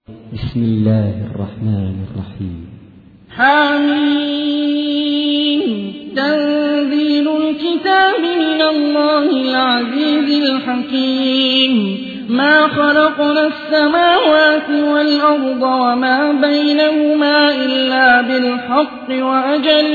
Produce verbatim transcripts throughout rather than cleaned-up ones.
بسم الله الرحمن الرحيم. حميم. تنزيل الكتاب من الله العزيز الحكيم. ما خلقنا السماوات والأرض وما بينهما إلا بالحق وأجل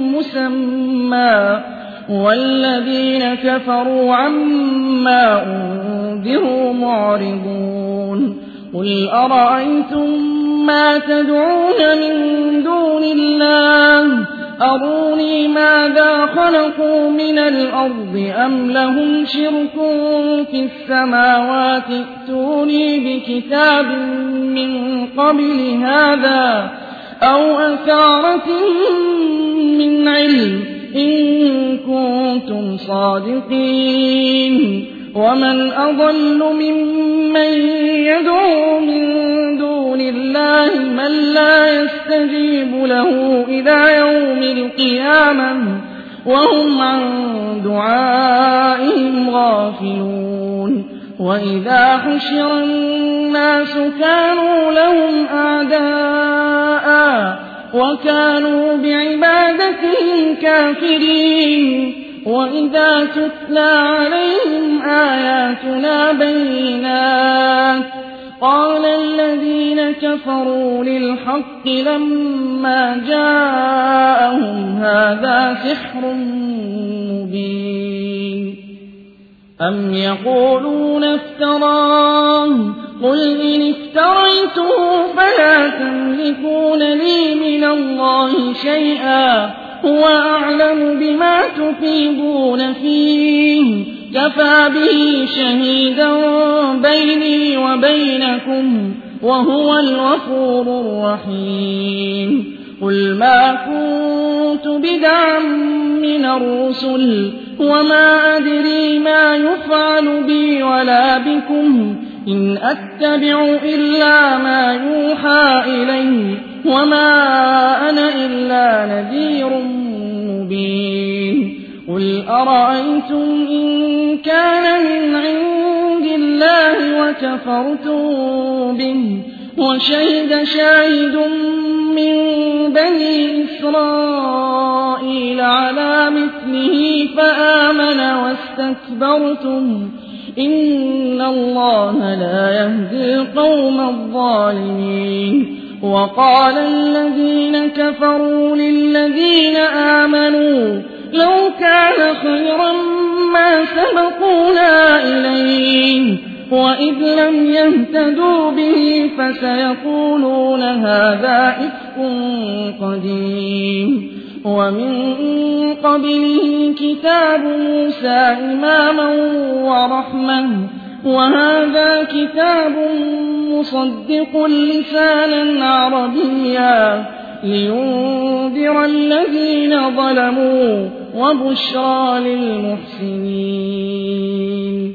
مسمى والذين كفروا عما أنذروا معرضون. قل أرأيتم ما تدعون من دون الله أروني ماذا خلقوا من الأرض أم لهم شرك في السماوات ائتوني بكتاب من قبل هذا أو أثارة من علم إن كنتم صادقين. ومن أضل ممن يدعو من دون الله من لا يستجيب له إلى يوم القيامة وهم عن دعائهم غافلون. وإذا حشر الناس كانوا لهم أعداء وكانوا بعبادتهم كافرين. وإذا تتلى عليهم آياتنا بينات قال الذين كفروا للحق لما جاءهم هذا سحر مبين. أم يقولون افتراه قل إن افتريته فلا تملكون لي من الله شيئا هو أعلم بما تفيضون فيه كفى به شهيدا بيني وبينكم وهو الغفور الرحيم. قل ما كنت بدعا من الرسل وما أدري ما يفعل بي ولا بكم إن أتبع إلا ما يوحى إلي وما أنا إلا نذير مبين. قل أرأيتم إن كان من عند الله وكفرتم به وشهد شاهد من بني إسرائيل على مثله فآمن واستكبرتم إن الله لا يهدي القوم الظالمين. وقال الذين كفروا للذين آمنوا لو كان خيرا ما سبقونا إليه وإذ لم يهتدوا به فسيقولون هذا إفك قديم. ومن قبله كتاب موسى إماما ورحمة وهذا كتاب مصدق لسانا عربيا لينذر الذين ظلموا وبشرى للمحسنين.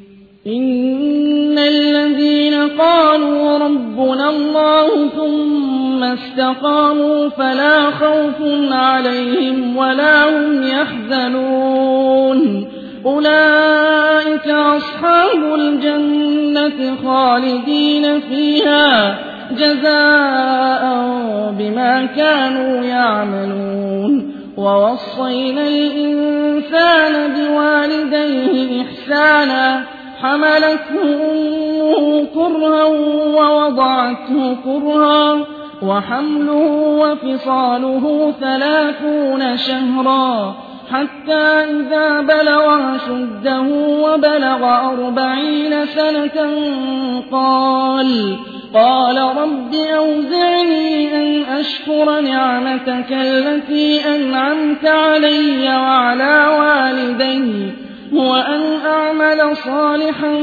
إن الذين قالوا ربنا الله ثم استقاموا فلا خوف عليهم ولا هم يحزنون أولئك أصحاب الجنة خالدين فيها جزاء بما كانوا يعملون. ووصينا الإنسان بوالديه إحسانا حملته أمه كرها ووضعته كرها وحمله وفصاله ثلاثون شهرا حتى إذا بلغ أشده وبلغ أربعين سنة قال قال رب أوزعني أن أشكر نعمتك التي أنعمت علي وعلى والدي وأن أعمل صالحا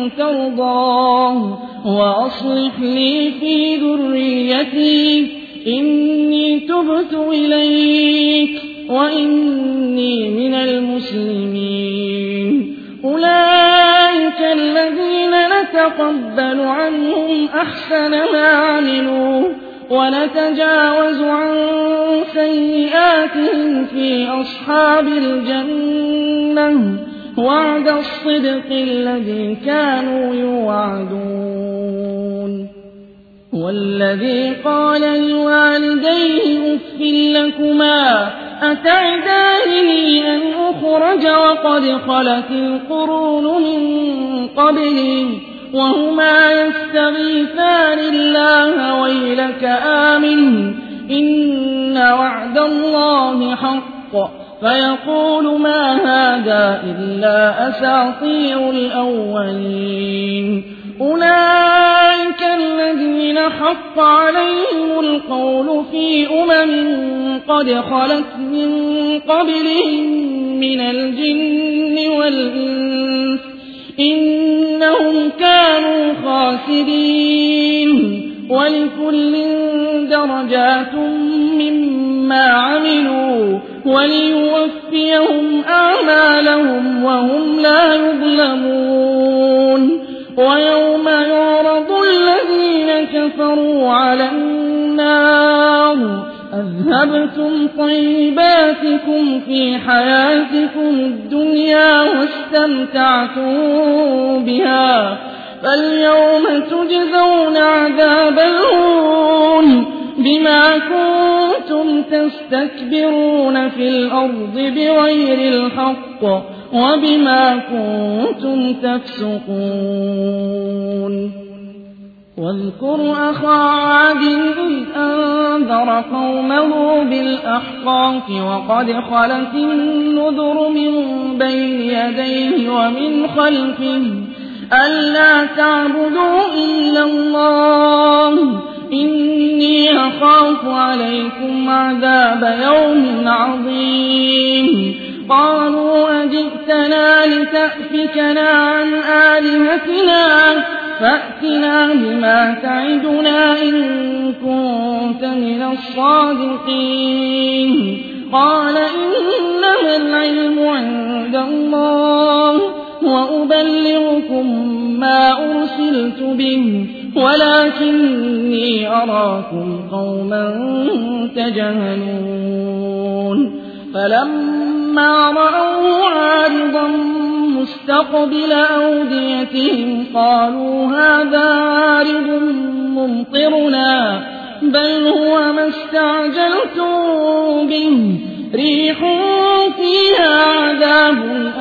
ترضاه وأصلح لي في ذريتي إني تبت إليك وإني من المسلمين. أولئك الذين نتقبل عنهم أحسن ما عملوا ونتجاوز عن سيئاتهم في أصحاب الجنة وعد الصدق الذي كانوا يوعدون. هو الذي قال لوالديه أف لكما أتعدانني أن أخرج وقد خلت القرون من قبلي وهما يستغيثان الله ويلك آمن إن وعد الله حق فيقول ما هذا إلا أساطير الأولين أولئك الذين حق عليهم القول في أمم قد خلت من قبلهم من الجن والإنس إنهم كانوا خاسرين ولكل درجات مما عملوا وليوفيهم أعمالهم وهم لا يظلمون ويوم يعرض الذين كفروا على النار أذهبتم طيباتكم في حياتكم الدنيا واستمتعتم بها فاليوم تجزون عذاب الهون بما كنتم تستكبرون في الأرض بغير الحق وبما كنتم تفسقون واذكر أخا عاد إذ أنذر قومه بالأحقاف وقد خلت النذر من بين يديه ومن خلفه ألا تعبدوا إلا الله إني أخاف عليكم عذاب يوم عظيم قالوا أجئتنا لتأفكنا عن آلهتنا فأتنا بما تعدنا إن كنت من الصادقين قال إنما العلم عند الله وأبلغكم ما أرسلت به ولكني أراكم قوما تجهلون فلما رأوه عارضا مستقبل أوديتهم قالوا هذا عارض ممطرنا بل هو ما استعجلتم به ريح فيها عذاب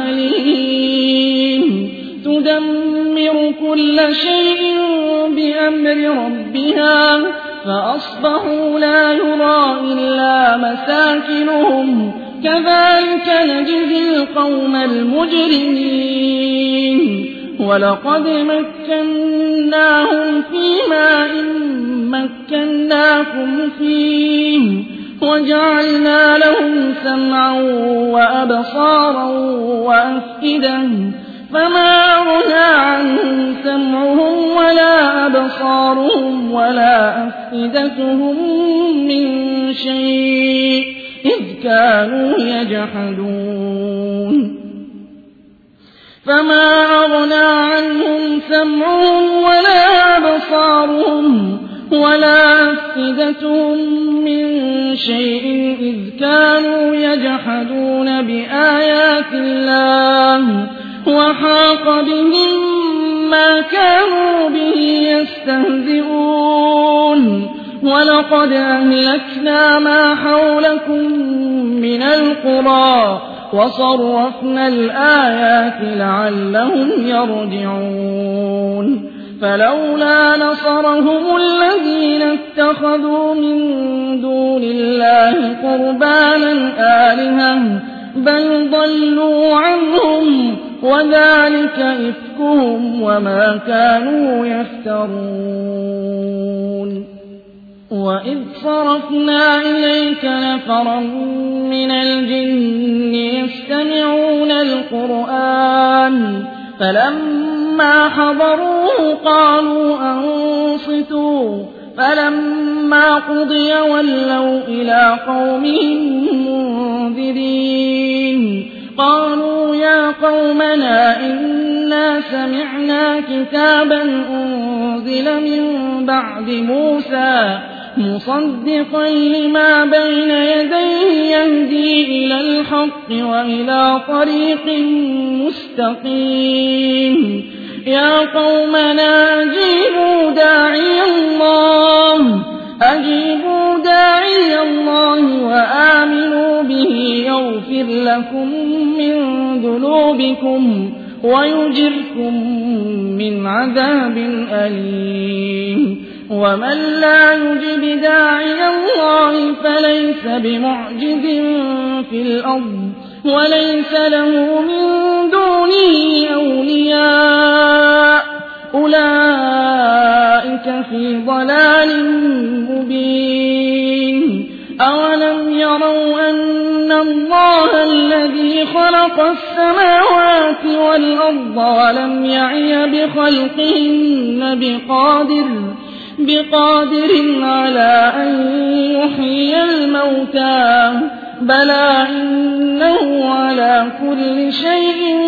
أليم تدمر كل شيء بأمر ربها فأصبحوا لا يرى إلا مساكنهم كذلك نجزي القوم المجرمين ولقد مكناهم في ماء مكناكم فيه وجعلنا لهم سمعا وأبصارا وأفئدة فما أغنى عنهم سمعهم ولا أبصارهم ولا أفئدتهم من شيء إذ كانوا يجحدون فما أغنى عنهم سمعهم ولا أبصارهم ولا أفئدتهم من شيء إذ كانوا يجحدون بآيات الله وحاق بهم ما كانوا به يستهزئون ولقد أهلكنا ما حولكم من القرى وصرفنا الآيات لعلهم يرجعون فلولا نصرهم الذين اتخذوا من دون الله قربانا آلهة بل ضلوا عنهم وذلك إفكهم وما كانوا يفترون وإذ صرفنا إليك نفرا من الجن يستمعون القرآن فلما حضروه قالوا أنصتوا فلما قضي ولوا إلى قومهم منذرين قالوا يا قومنا إنا سمعنا كتابا أنزل من بعد موسى مصدقا لما بين يديه يهدي إلى الحق وإلى طريق مستقيم يا قومنا أجيبوا داعي الله أجيبوا داعي الله وآمنوا به يغفر لكم من ذنوبكم ويجركم من عذاب أليم ومن لا يجب داعي الله فليس بمعجز في الأرض وليس له من دونه أولياء أولئك في ضلال مبين أولم يروا أن الله الذي خلق السماوات والأرض ولم يعي بخلقهن بقادر بقادر على أن يحيي الموتى بلى إنه على كل شيء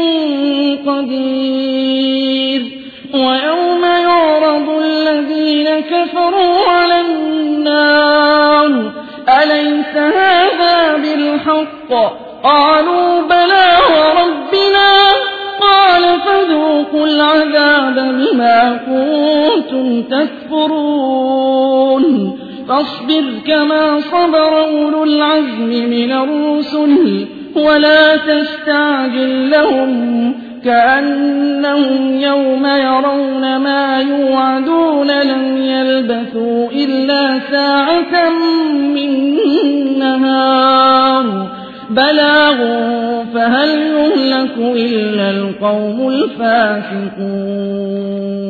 قدير ويوم يعرض الذين كفروا على النار أليس هذا بالحق قالوا بلى وربنا قال فذوقوا العذاب بما كنتم تكفرون فاصبر كما صبر أولو العزم من الرسل ولا تستعجل لهم كأنهم يوم يرون ما يوعدون لم يلبثوا إلا ساعة من نهار بلاغ فهل يهلك إلا القوم الفاسقون